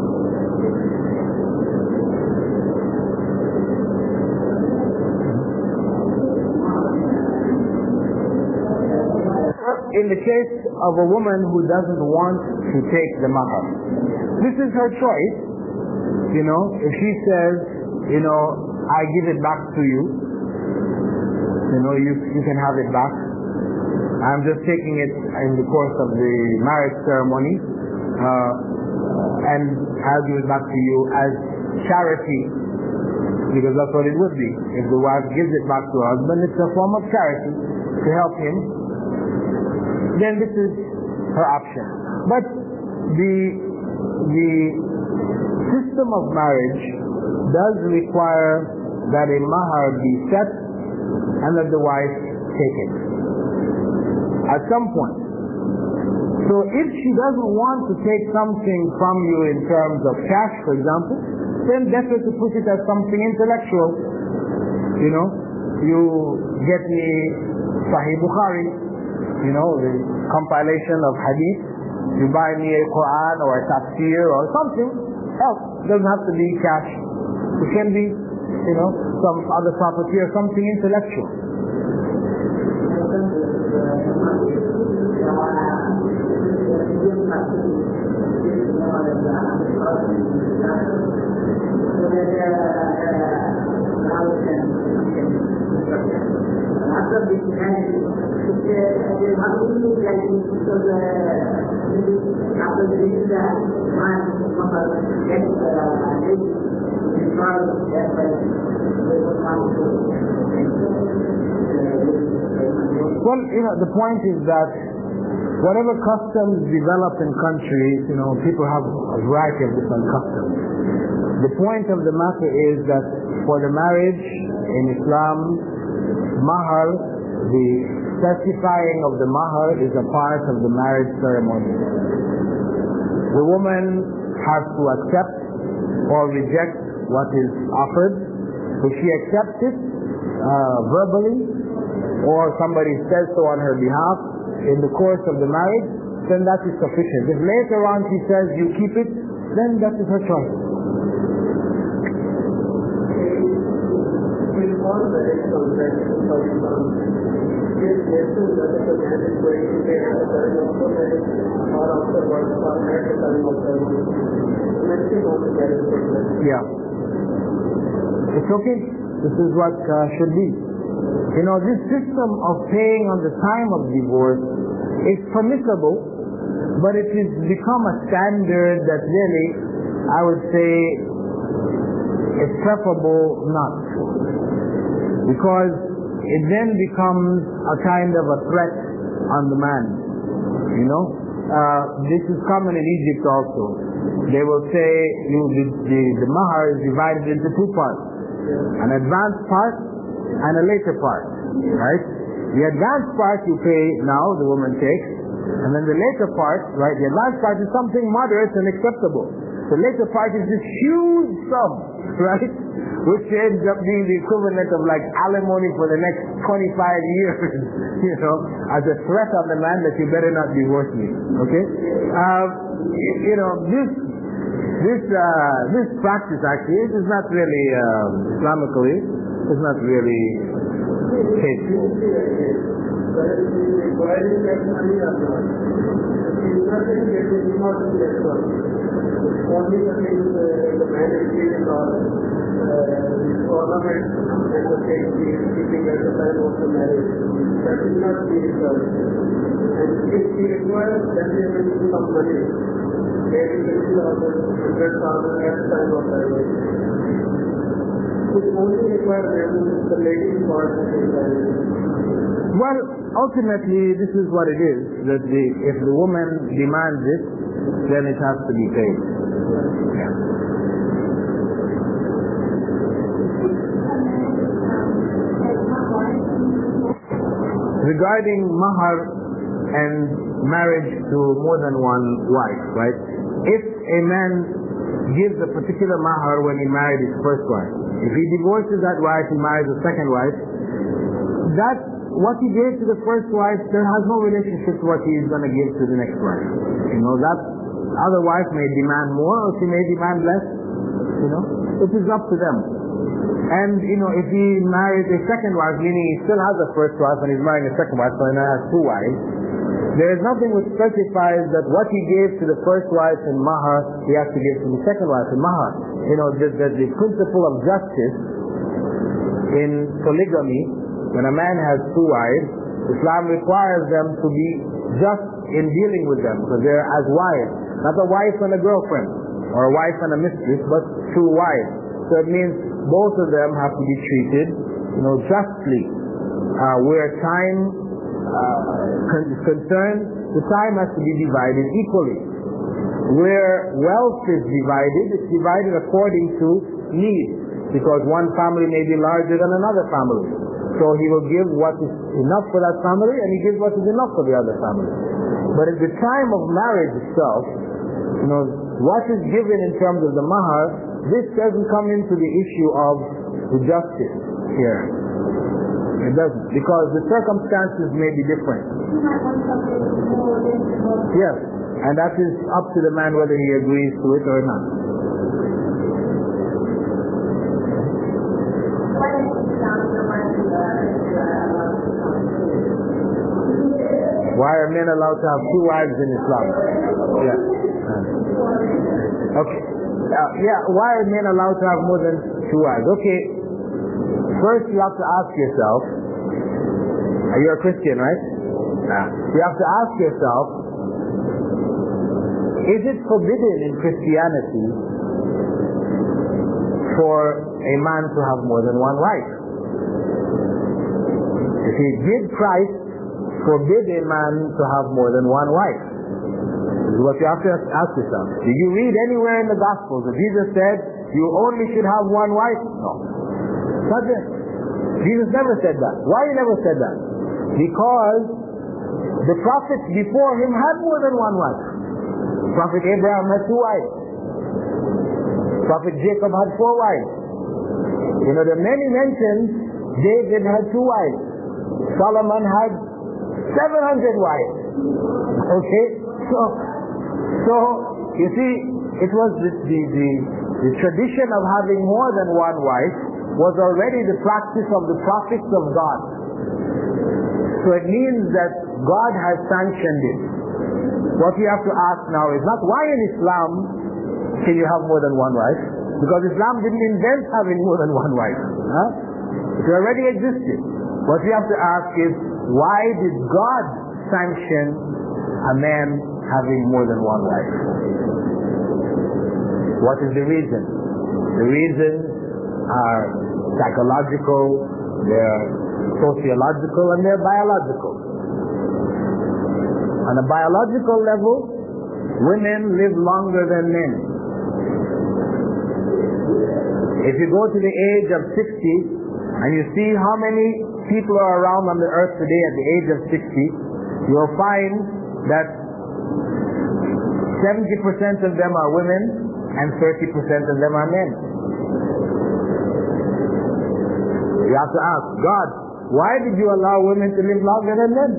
In the case of a woman who doesn't want to take the mahar, this is her choice. You know, if she says, you know, I give it back to you, you know, you, you can have it back. I'm just taking it in the course of the marriage ceremony, uh, and I'll give it back to you as charity, because that's what it would be. If the wife gives it back to her husband, it's a form of charity to help him. Then this is her option. But the the system of marriage does require that a mahar be set and that the wife take it at some point. So if she doesn't want to take something from you in terms of cash, for example, then better to put it as something intellectual. You know, you get me Sahih Bukhari, you know, the compilation of hadith. You buy me a Quran or a tafsir or something else. It doesn't have to be cash. It can be, you know, some other property or something intellectual. Well, you know, the point is that whatever customs develop in countries, you know, people have a variety of different customs. The point of the matter is that for the marriage in Islam, mahar, the specifying of the mahar is a part of the marriage ceremony. The woman has to accept or reject what is offered. If she accepts it uh, verbally, or somebody says so on her behalf, in the course of the marriage, then that is sufficient. If later on she says you keep it, then that is her choice. In all marriage contracts, for example, it is necessary that the man is going to pay at the time of the marriage or afterwards or at the time of the marriage. Mention of the marriage contract. Yeah. It's okay. This is what uh, should be. You know, this system of paying on the time of divorce is permissible, but it has become a standard that really, I would say, is preferable not to. Because it then becomes a kind of a threat on the man. You know? Uh, this is common in Egypt also. They will say you, the, the, the mahar is divided into two parts. An advanced part and a later part, right? The advanced part you pay now, the woman takes, and then the later part, right? The advanced part is something moderate and acceptable. The later part is this huge sum, right? Which ends up being the equivalent of like alimony for the next twenty-five years, you know, as a threat on the man that you better not divorce me, okay? Uh, you, you know, this This uh, this practice actually is not really um, Islamically, it's not really tasteful. Only the things uh, the man is giving or uh, ornament and the thing he is keeping at the time of the marriage. That is not the result. And if he requires, then they will give some money. Maybe fifty thousand, one hundred thousand at the time of marriage. It only requires the lady's part of the marriage. Well, ultimately, this is what it is, that the, if the woman demands it, then it has to be paid. Yeah. Regarding mahar and marriage to more than one wife, right? If a man gives a particular mahar when he married his first wife, if he divorces that wife and marries a second wife, that what he gave to the first wife, there has no relationship to what he is going to give to the next wife. You know, that other wife may demand more or she may demand less. You know, it is up to them. And, you know, if he marries a second wife, meaning he still has a first wife and he's marrying a second wife, so he now has two wives, there is nothing which specifies that what he gave to the first wife in mahar, he has to give to the second wife in mahar. You know, the, the, the principle of justice in polygamy, when a man has two wives, Islam requires them to be just in dealing with them, because they're as wives, not a wife and a girlfriend, or a wife and a mistress, but two wives. So it means both of them have to be treated, you know, justly. Uh, where time uh, is concerned, the time has to be divided equally. Where wealth is divided, it's divided according to need, because one family may be larger than another family. So he will give what is enough for that family, and he gives what is enough for the other family. But at the time of marriage itself, you know, what is given in terms of the mahar, this doesn't come into the issue of the justice here. It doesn't, because the circumstances may be different. Yes, and that is up to the man whether he agrees to it or not. Why are men allowed to have two wives in Islam? Yeah. Okay. Uh, yeah, why are men allowed to have more than two wives? Okay. First you have to ask yourself, uh, you're a Christian, right? Yeah. You have to ask yourself, is it forbidden in Christianity for a man to have more than one wife? You see, did Christ forbid a man to have more than one wife? This is what you have to ask yourself. Did you read anywhere in the Gospels that Jesus said you only should have one wife? No. Not there. Jesus never said that. Why he never said that? Because the prophets before him had more than one wife. Prophet Abraham had two wives. Prophet Jacob had four wives. You know, there are many mentions. David had two wives. Solomon had seven hundred wives. Okay? So, so you see, it was the, the, the, the tradition of having more than one wife was already the practice of the prophets of God. So it means that God has sanctioned it. What we have to ask now is not why in Islam can you have more than one wife? Because Islam didn't invent having more than one wife. Huh? It already existed. What we have to ask is, why did God sanction a man having more than one wife? What is the reason? The reasons are psychological, they're sociological, and they're biological. On a biological level, women live longer than men. If you go to the age of sixty and you see how many people are around on the earth today at the age of sixty, you'll find that seventy percent of them are women and thirty percent of them are men. You have to ask, God, why did you allow women to live longer than men?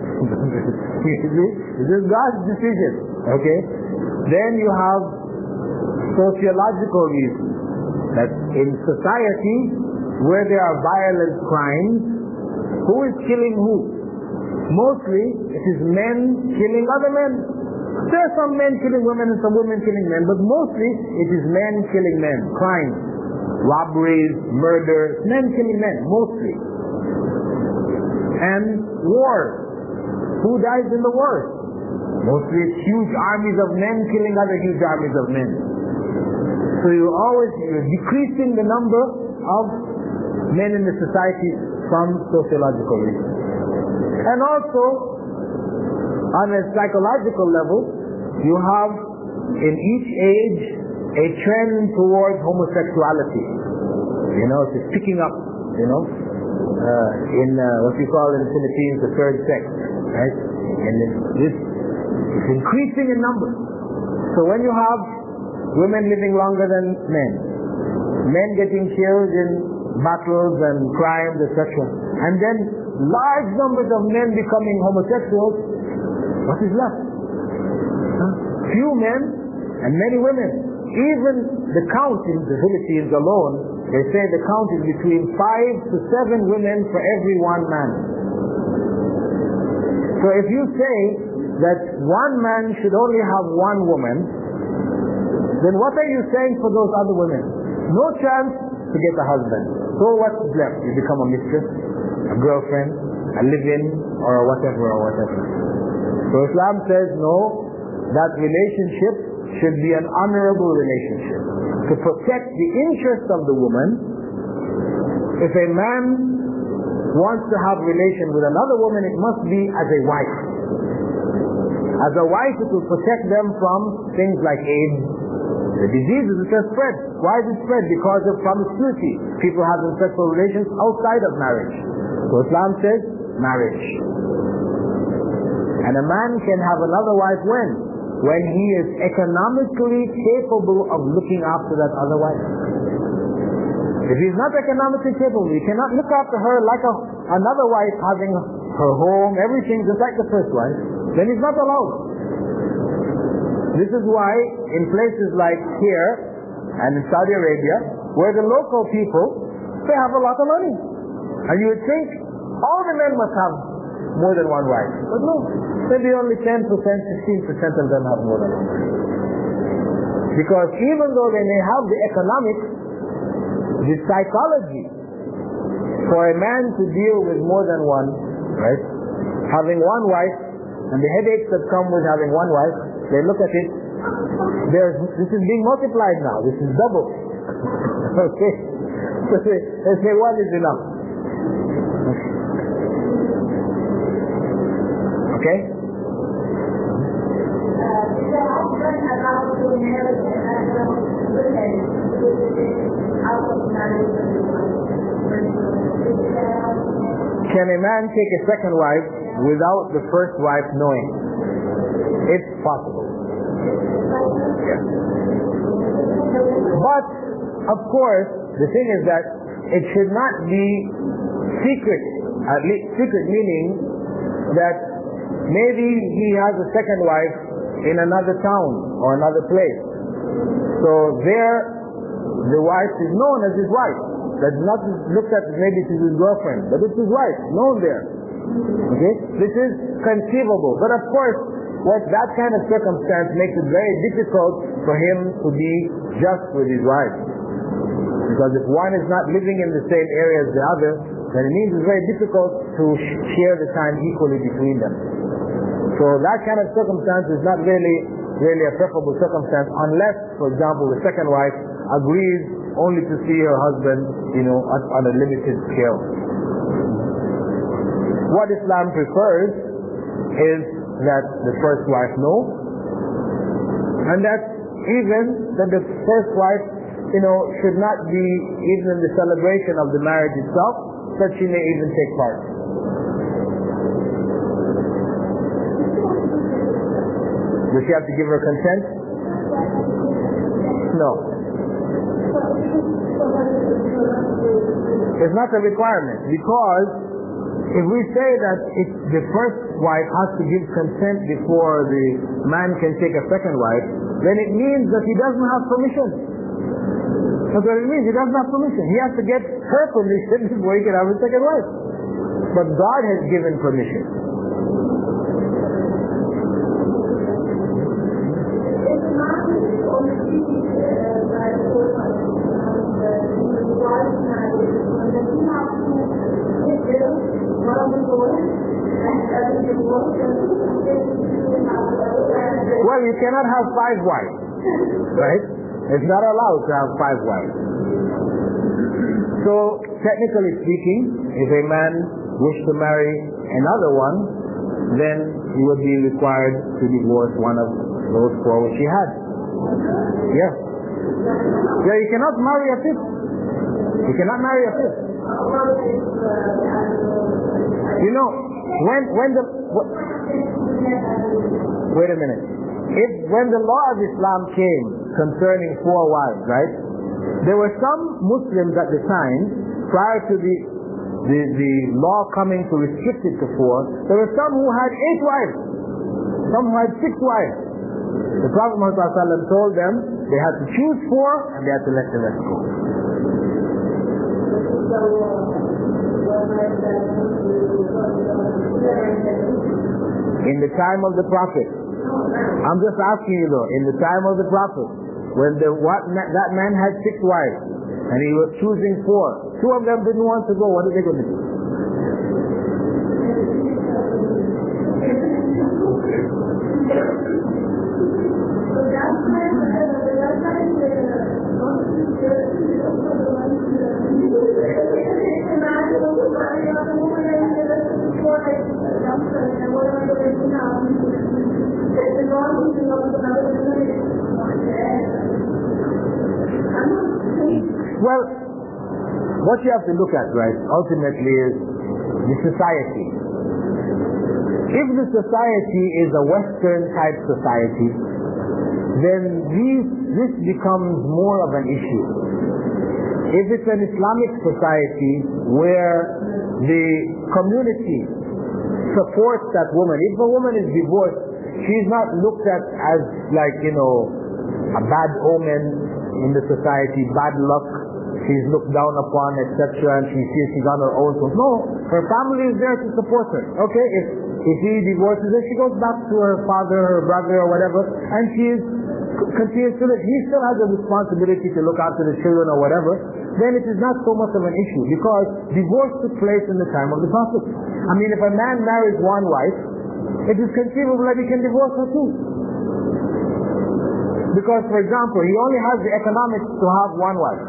This is God's decision. Okay? Then you have sociological reasons. That in society where there are violent crimes, who is killing who? Mostly it is men killing other men. There are some men killing women and some women killing men, but mostly it is men killing men. Crimes, robberies, murders, men killing men, mostly. And wars. Who dies in the wars? Mostly it's huge armies of men killing other huge armies of men. So you're always you're decreasing the number of men in the society from sociological reasons. And also, on a psychological level, you have in each age a trend towards homosexuality. You know, it's picking up, you know, uh, in uh, what we call in the Philippines the third sex, right? And this is increasing in number. So when you have women living longer than men, men getting killed in battles and crimes, et cetera, and then large numbers of men becoming homosexuals, what is left? Huh? Few men and many women. Even the count in the Philippines alone, they say the count is between five to seven women for every one man. So if you say that one man should only have one woman, then what are you saying for those other women? No chance to get a husband. So what's left? You become a mistress, a girlfriend, a live-in, or whatever, or whatever. So Islam says no, that relationship should be an honorable relationship. To protect the interest of the woman, if a man wants to have relation with another woman, it must be as a wife. As a wife, it will protect them from things like AIDS, the diseases which are spread. Why is it spread? Because of promiscuity. People having sexual relations outside of marriage. So Islam says, marriage. And a man can have another wife when? When he is economically capable of looking after that other wife. If he's not economically capable, he cannot look after her like a, another wife having her home, everything just like the first wife, then he's not allowed. This is why in places like here and in Saudi Arabia, where the local people, they have a lot of money. And you would think all the men must have more than one wife. But no, maybe only ten percent, fifteen percent of them have more than one wife. Because even though they may have the economics, the psychology for a man to deal with more than one, right? Having one wife and the headaches that come with having one wife, they look at it, there's, this is being multiplied now, this is double. Okay? So they, they say one is enough. Okay? Can a man take a second wife without the first wife knowing? It's possible. Yes. But, of course, the thing is that it should not be secret. At least secret meaning that maybe he has a second wife in another town or another place. So there, the wife is known as his wife. That's not looked at as maybe she's his girlfriend, but it's his wife, known there. Okay? This is conceivable. But of course, what that kind of circumstance makes it very difficult for him to be just with his wife. Because if one is not living in the same area as the other, then it means it's very difficult to share the time equally between them. So that kind of circumstance is not really, really a preferable circumstance unless, for example, the second wife agrees only to see her husband, you know, on a limited scale. What Islam prefers is that the first wife know, and that even that the first wife, you know, should not be even in the celebration of the marriage itself, that she may even take part. Does she have to give her consent? No. It's not a requirement, because if we say that if the first wife has to give consent before the man can take a second wife, then it means that he doesn't have permission. That's what it means. He doesn't have permission. He has to get her permission before he can have a second wife. But God has given permission. Well, you cannot have five wives, right? It's not allowed to have five wives. So, technically speaking, if a man wished to marry another one, then he would be required to divorce one of those four which he had. Yes. Yeah, you cannot marry a fifth. You cannot marry a fifth. You know, when when the wh- wait a minute. If when the law of Islam came concerning four wives, right? There were some Muslims at the time, prior to the the, the law coming to restrict it to four, there were some who had eight wives, some who had six wives. The Prophet Muhammad told them they had to choose four and they had to let the rest go. In the time of the Prophet, I'm just asking you though, in the time of the Prophet, when the what that man had six wives and he was choosing four, two of them didn't want to go, what are they going to do? Well, what you have to look at, right, ultimately is the society. If the society is a Western type society, then these, this becomes more of an issue. If it's an Islamic society where the community supports that woman, if a woman is divorced, she's not looked at as like, you know, a bad omen in the society, bad luck, she's looked down upon, et cetera, and she sees she's on her own. So no, her family is there to support her. Okay, if if he divorces her, she goes back to her father, her brother, or whatever, and she is continues to live. He still has a responsibility to look after the children or whatever. Then it is not so much of an issue, because divorce took place in the time of the Prophet. I mean, if a man marries one wife, it is conceivable that he can divorce her too. Because, for example, he only has the economics to have one wife.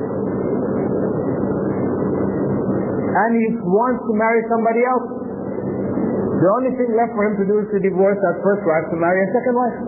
And he wants to marry somebody else. The only thing left for him to do is to divorce that first wife to marry a second wife.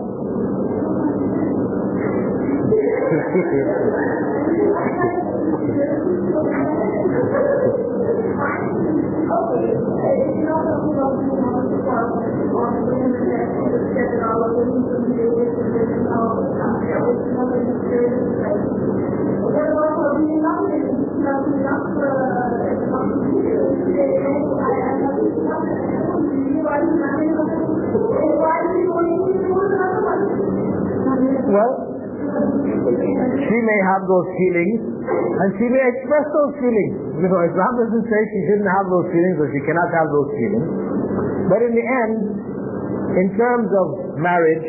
She may have those feelings, and she may express those feelings. You know, Islam doesn't say she shouldn't have those feelings or she cannot have those feelings. But in the end, in terms of marriage,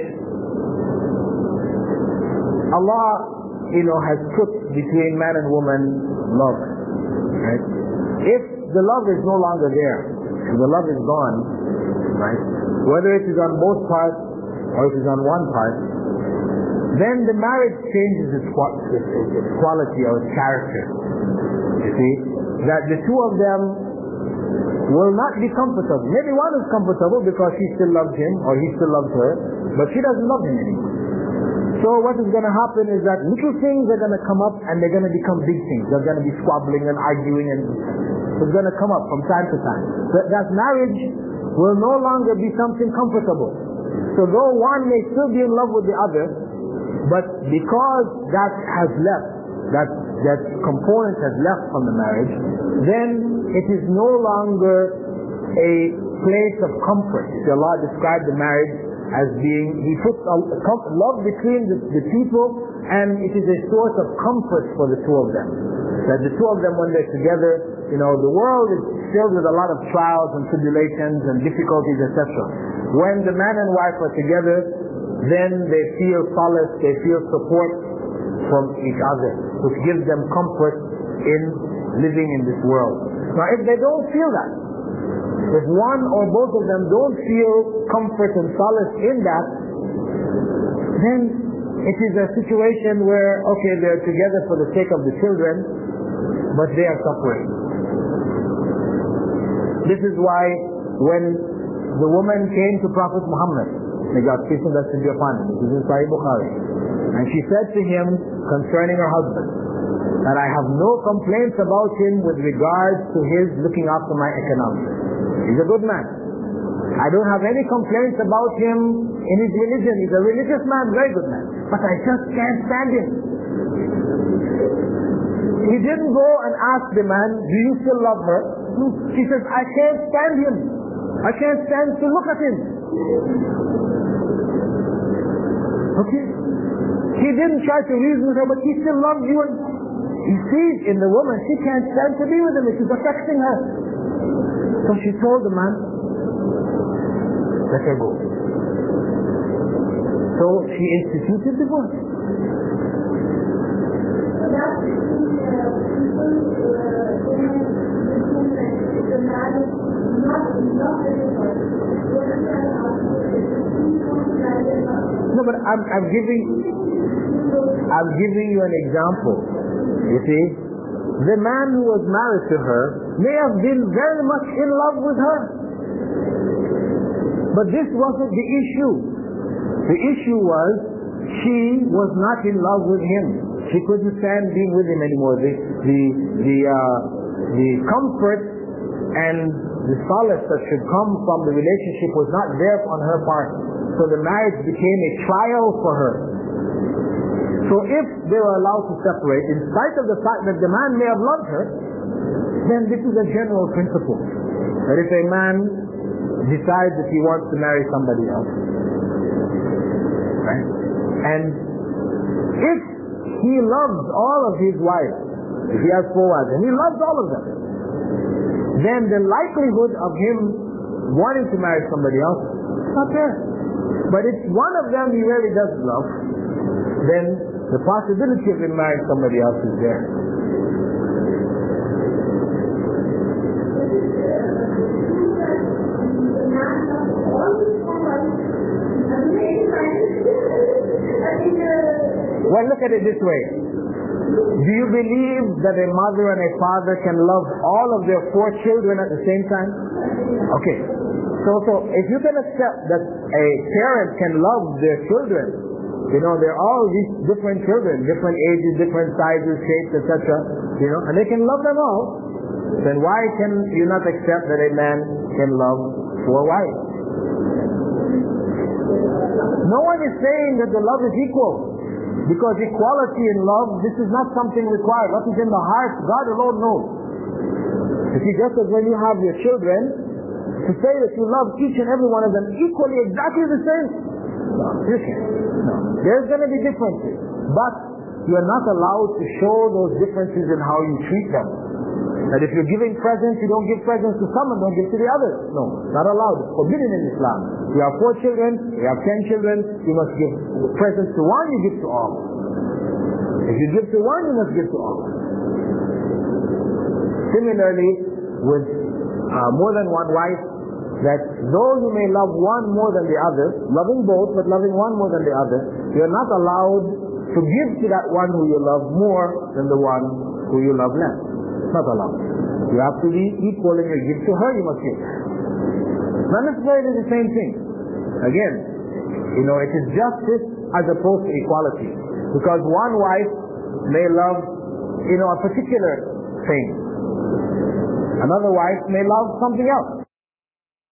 Allah, you know, has put between man and woman love. Right? If the love is no longer there, if the love is gone, right, whether it is on both parts or it is on one part, then the marriage changes its, its, its quality or its character. You see, that the two of them will not be comfortable. Maybe one is comfortable because she still loves him or he still loves her, but she doesn't love him anymore. So what is going to happen is that little things are going to come up and they're going to become big things. They're going to be squabbling and arguing, and it's going to come up from time to time. That, that marriage will no longer be something comfortable. So though one may still be in love with the other, but because that has left, that, that component has left from the marriage, then it is no longer a place of comfort. Allah described the marriage as being, He puts love between the, the people, and it is a source of comfort for the two of them. That the two of them, when they're together, you know, the world is filled with a lot of trials and tribulations and difficulties, et cetera. When the man and wife are together, then they feel solace, they feel support from each other, which gives them comfort in living in this world. Now, if they don't feel that, if one or both of them don't feel comfort and solace in that, then it is a situation where, okay, they're together for the sake of the children, but they are suffering. This is why when the woman came to Prophet Muhammad, may God's peace and blessings be upon him, this is in Sahih Bukhari, and she said to him concerning her husband, that I have no complaints about him with regards to his looking after my economics. He's a good man. I don't have any complaints about him in his religion. He's a religious man, very good man. But I just can't stand him. He didn't go and ask the man, do you still love her? She says, I can't stand him. I can't stand to look at him. Okay? He didn't try to reason with her, but he still loves you. And he sees in the woman, she can't stand to be with him. It is affecting her. So she told the man, let her go. So she instituted divorce. No, but I'm, I'm giving, I'm giving you an example. You see, the man who was married to her may have been very much in love with her, but this wasn't the issue. The issue was she was not in love with him. She couldn't stand being with him anymore. The the the uh, the comfort and the solace that should come from the relationship was not there on her part. So the marriage became a trial for her. So if they were allowed to separate, in spite of the fact that the man may have loved her, then this is a general principle. That if a man decides that he wants to marry somebody else, right? And if he loves all of his wives, if he has four wives, and he loves all of them, then the likelihood of him wanting to marry somebody else is not there. But if one of them he really does love, then the possibility of him marrying somebody else is there. Well, look at it this way. Do you believe that a mother and a father can love all of their four children at the same time? Okay. So, so if you can accept that a parent can love their children, you know, they're all these different children, different ages, different sizes, shapes, et cetera, you know, and they can love them all, then why can you not accept that a man can love four wives? No one is saying that the love is equal. Because equality in love, this is not something required. What is in the heart, God alone knows. You see, just as when you have your children, to say that you love each and every one of them equally, exactly the same, no, you can't. No. There's going to be differences. But you are not allowed to show those differences in how you treat them. That if you're giving presents, you don't give presents to some and don't give to the others. No, not allowed. It's forbidden in Islam. You have four children, you have ten children, you must give presents to one, you give to all. If you give to one, you must give to all. Similarly, with uh, more than one wife, that though you may love one more than the other, loving both, but loving one more than the other, you are not allowed to give to that one who you love more than the one who you love less. Not allowed. You have to be equal in your gift to her, you must give. Not necessarily the same thing. Again, you know, it is justice as opposed to equality. Because one wife may love, you know, a particular thing. Another wife may love something else.